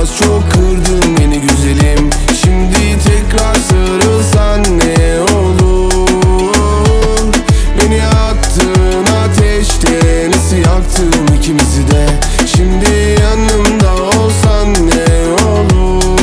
Çok kırdın beni güzelim. Şimdi tekrar sarılsan ne olur? Beni attığın ateşte nasıl yaktım ikimizi de. Şimdi yanımda olsan ne olur?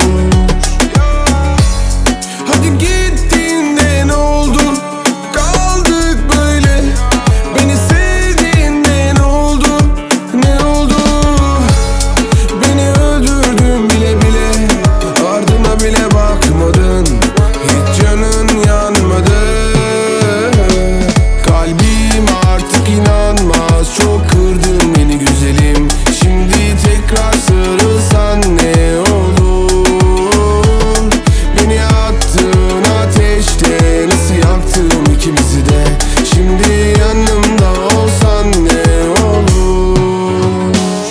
Hadi gittiğinde ne oldu? Kaldık böyle. Beni sevdiğinde ne oldu? Ne oldu? Beni öldürdün bile bile. Ardına bile bakmadın. Hiç canın yanmadı. Kalbim artık inanmaz. Çok kırdın beni güzelim. Şimdi tekrar sarılsan ne olur? Beni attığın ateşte nasıl yaktım ikimizi de. Şimdi yanımda olsan ne olur?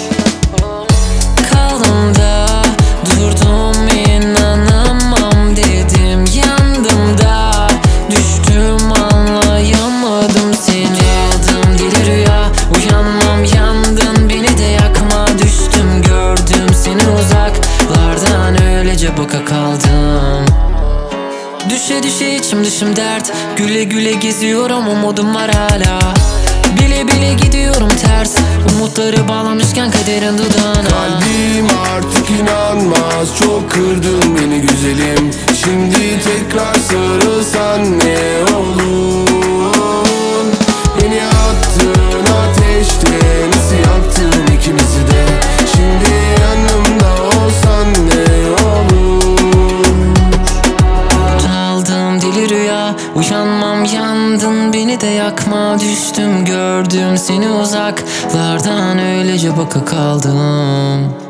Kaldım da durdum, inanamam dedim. Yandım da düştüm, anlayamadım seni. Aldım deli rüya, uyanmam yandın, beni de yakma. Düştüm gördüm seni uzaklardan, öylece baka kaldım. Düşe düşe içim dışım dert, güle güle geziyorum, umudum var hala. Bile bile gidiyorum ters, umutları bağlamışken kaderin dudağına. Kalbim artık inanmaz. Çok kırdın beni güzelim. Şimdi tekrar sarılsan ne olur? Beni attığın ateşte nasıl yaktın ikimizi de. Şimdi yanımda olsan ne olur? Aldım deli rüya, uyanmam yandın, beni de yakma. Düştüm gördüm seni uzaklardan, öylece baka kaldım.